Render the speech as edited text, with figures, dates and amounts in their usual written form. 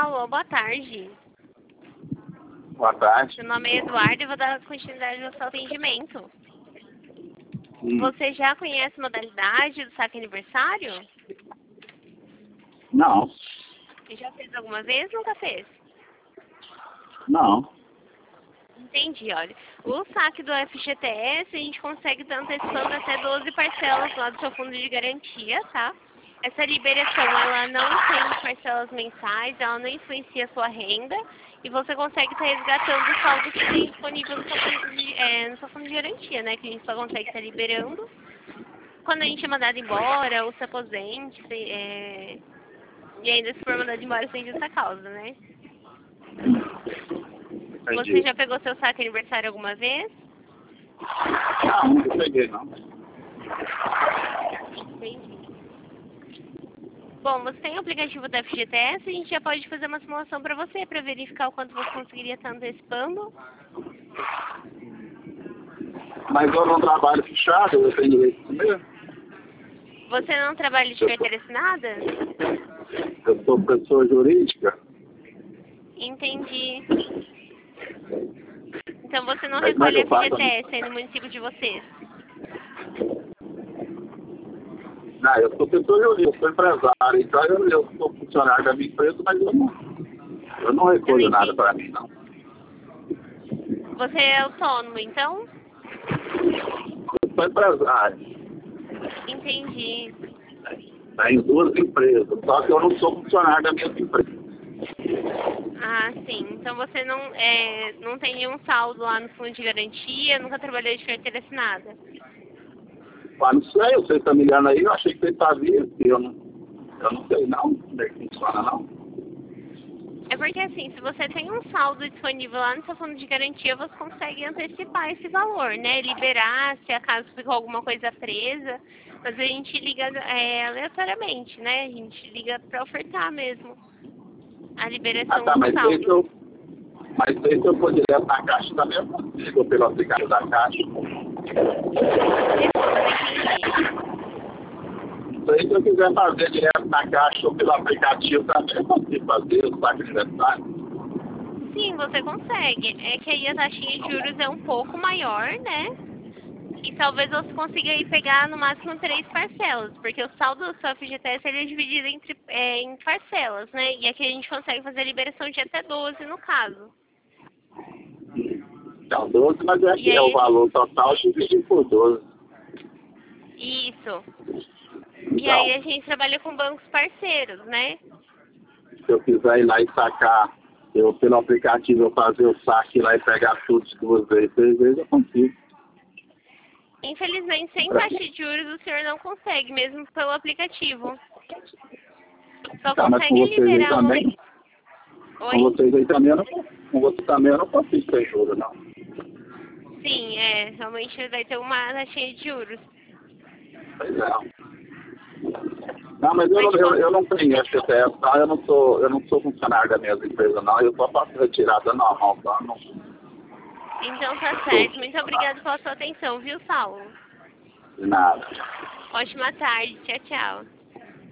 Alô, boa tarde. Boa tarde. Meu nome é Eduardo e vou dar continuidade ao seu atendimento. Você já conhece a modalidade do saque aniversário? Não. Você já fez alguma vez? Nunca fez? Não. Entendi, olha. O saque do FGTS a gente consegue estar antecipando até 12 parcelas lá do seu fundo de garantia, tá? Essa liberação, ela não tem parcelas mensais, ela não influencia a sua renda e você consegue estar resgatando o saldo que tem disponível no seu fundo de garantia, né? Que a gente só consegue estar liberando quando a gente é mandado embora ou se aposente, e ainda se for mandado embora sem justa causa, né? Entendi. Você já pegou seu saque aniversário alguma vez? Não, nunca peguei, não. Entendi. Bom, você tem o aplicativo da FGTS, a gente já pode fazer uma simulação para você, para verificar o quanto você conseguiria estar antecipando. Mas eu não trabalho fechado, eu tenho direito mesmo. Você não trabalha de carteira assinada? Eu sou pessoa jurídica. Entendi. Então você não Mas como é recolhe que eu faço? FGTS aí no município de vocês? Não, eu sou pessoa jurídica, eu sou empresário, então eu sou funcionário da minha empresa, mas eu não recolho nada para mim, não. Você é autônomo, então? Eu sou empresário. Entendi. Tem duas empresas, só que eu não sou funcionário da minha empresa. Ah, sim. Então você não tem nenhum saldo lá no fundo de garantia, nunca trabalhou de carteira assinada? Mas não sei, você está me ligando aí, eu achei que você sabia, eu não sei não, como é que funciona não. É porque assim, se você tem um saldo disponível lá no seu fundo de garantia, você consegue antecipar esse valor, né? Liberar, se acaso ficou alguma coisa presa. Mas a gente liga aleatoriamente, né? A gente liga para ofertar mesmo a liberação Tá, do mas saldo. se eu for direto na caixa da minha consigo, pelo aplicativo da caixa. Desculpa, não entendi. Isso aí, se eu quiser fazer direto na caixa ou pelo aplicativo também, eu consigo fazer o saque aniversário. Sim, você consegue. É que aí a taxinha de juros é um pouco maior, né? E talvez você consiga aí pegar no máximo 3 parcelas, porque o saldo do seu FGTS ele é dividido em parcelas, né? E aqui a gente consegue fazer a liberação de até 12 no caso. Então, 12, mas é que é o valor total dividido por 12. Isso. Então, E aí a gente trabalha com bancos parceiros, né? se eu quiser ir lá e sacar, pelo aplicativo eu fazer o saque lá e pegar tudo de 2 vezes, 3 vezes, eu consigo. Infelizmente, sem taxa de juros, o senhor não consegue, mesmo pelo aplicativo. Só Tá, mas com consegue vocês aí liberar também, Oi? com vocês aí também, com você também eu não consigo ter juros, não. Sim, realmente vai ter uma taxinha de juros. Pois é. Não, mas eu não tenho FGTS, tá? Eu não sou funcionário da minha empresa, não. Eu só faço retirada normal, tá? Não, Então tá certo. Muito obrigada pela sua atenção, viu, Saulo? de nada. Ótima tarde. Tchau, tchau.